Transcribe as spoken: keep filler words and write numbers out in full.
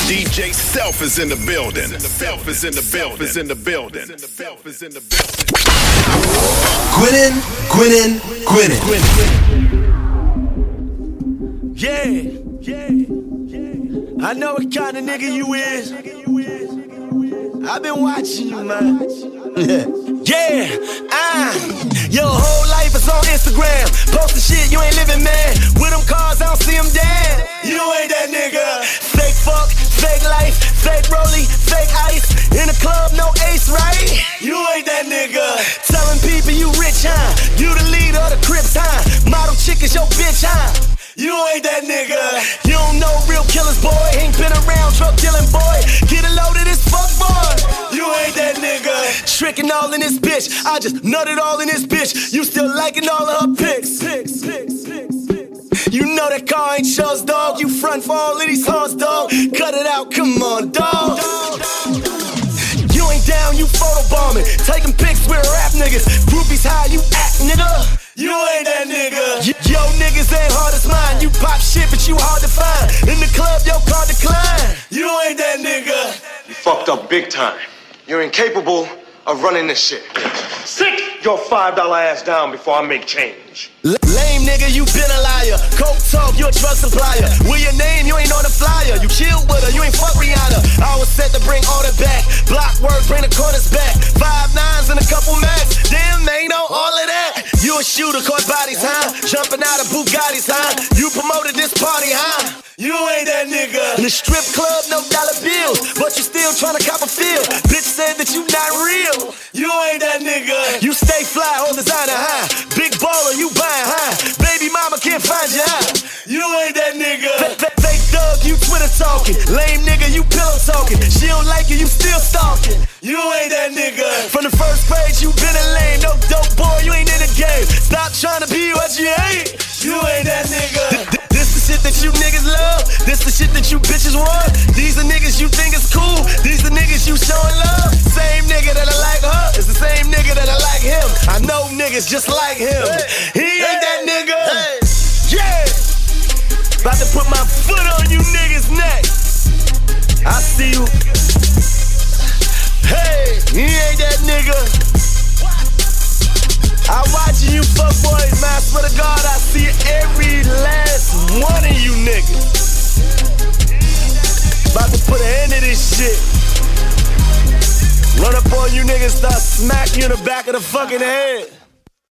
D J Self is in the building. Self is in the building. Is in the building. Self is in the building. Gwynnin, Gwynnin, Gwynnin. Yeah, yeah, yeah. I know what kind of nigga you is. I've been watching you, man. Yeah, ah, your whole life is on Instagram. Posting shit, you ain't living, man. With them cars, I don't see them damn. You ain't that nigga. Fake fuck, fake life, fake rollie, fake ice. In the club, no ace, right? You ain't that nigga. Telling people you rich, huh? You the leader of the Crips, huh? Model chick is your bitch, huh? You ain't that nigga. You don't know real killers, boy. Ain't been around drug dealing, boy. Get a load of this fuck, boy. You ain't that nigga. Tricking all in this bitch. I just nutted all in this bitch. You still liking all of her pics. Pics, pics, pics, pics. You know that car ain't yours, dog. You front for all of these hoes, dog. Cut it out, come on, dog. You ain't down, you photobombing. Taking pics with rap niggas. Groupies, how you act, nigga. You ain't that nigga. Yo, niggas ain't hard as mine. You pop shit, but you hard to find. In the club, your car decline. You ain't that nigga. You fucked up big time. You're incapable of running this shit. Sit your five dollar ass down before I make change. L- lame nigga, you been a liar. Coke talk, you a drug supplier. With your name, you ain't on the flyer. You chill with her, you ain't fuck Rihanna. I was set to bring all that back. Block work, bring the corners back. Five nines and a couple max. Damn, they know all of that. You a shooter, caught bodies, huh? Jumping out of Bugattis, huh? You promoted this party, huh? You ain't that nigga. In the strip club, no dollar bills, but you still tryna cop a feel. Bitch said that you not real. You ain't that nigga. You stay fly, hold designer high. Big baller, you buying high. Baby mama can't find you high. You ain't that nigga. F- f- fake thug, you Twitter talking. Lame nigga, you pillow talking. She don't like you, you still stalking. You ain't that nigga. From the first page, you been a lame. No dope boy, you ain't in the game. Stop trying to be what you ain't. You ain't that nigga. Th- this the shit that you niggas love. This the shit that you bitches want. These are niggas you think is cool. These are niggas you showing love. Same nigga that I like her. It's the same nigga that I like him. I know niggas just like him. He ain't that nigga. Yeah. About to put my foot on you niggas' neck. I see you. Hey, he ain't that nigga. I watching you fuck boys, man. I swear to God, I see every last one of you niggas. About to put an end to this shit. Run up on you niggas, start smacking you in the back of the fucking head.